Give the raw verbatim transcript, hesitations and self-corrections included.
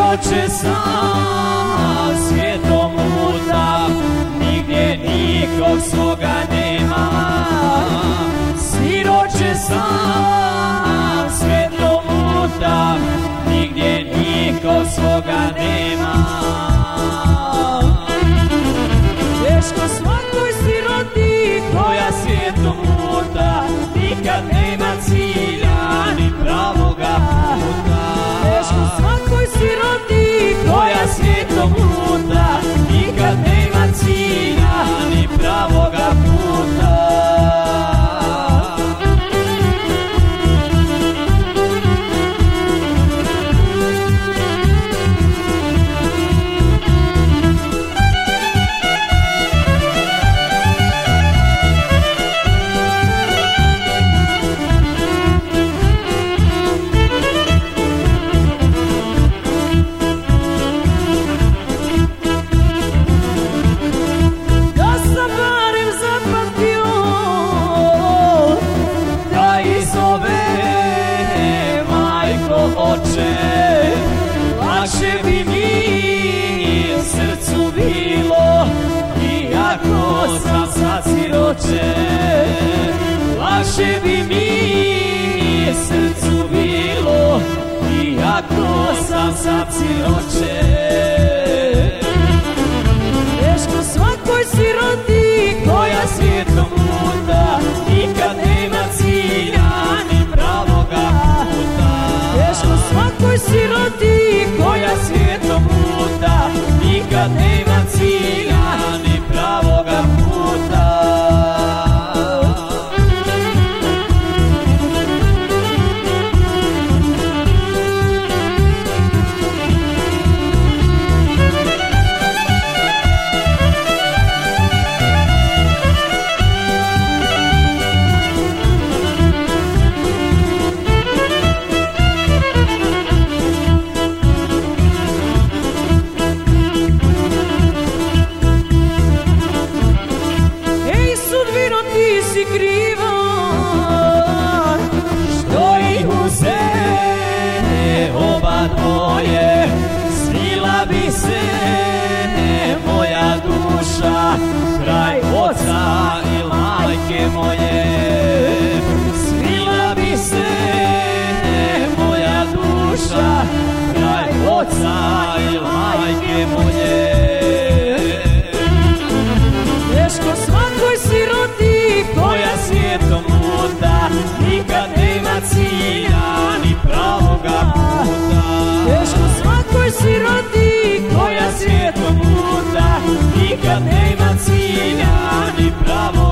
siroče sam, svijetom lutam, nigdje nikog svoga nema. Siroče sam, svijetom lutam, nigdje nikog svoga nema. Teško svakoj siroti koja svijetom luta, nikad nema cilja ni pravoga puta. Teško svakoj siroti koja svijetom luta, nikad nema cilja ni pravoga puta. Lakše bi mi srcu bilo, iako sam sad siroče. Lakše bi mi srcu bilo, iako sam sad siroče. Teško svakoj siroti koja svijetom luta, nikad nema cilja ni pravoga puta. Teško svakoj siroti koja svijetom luta, nikad nema cilja ni pravoga puta. Moje, svila bi se moja duša kraj oca i majke moje. Svila bi se moja duša kraj oca i majke moje. Teško svakoj siroti koja svijetom luta, nikad nema cilja ni pravoga puta. Teško svakoj siroti koja svijetom luta, nikad nema cilja ni pravoga puta.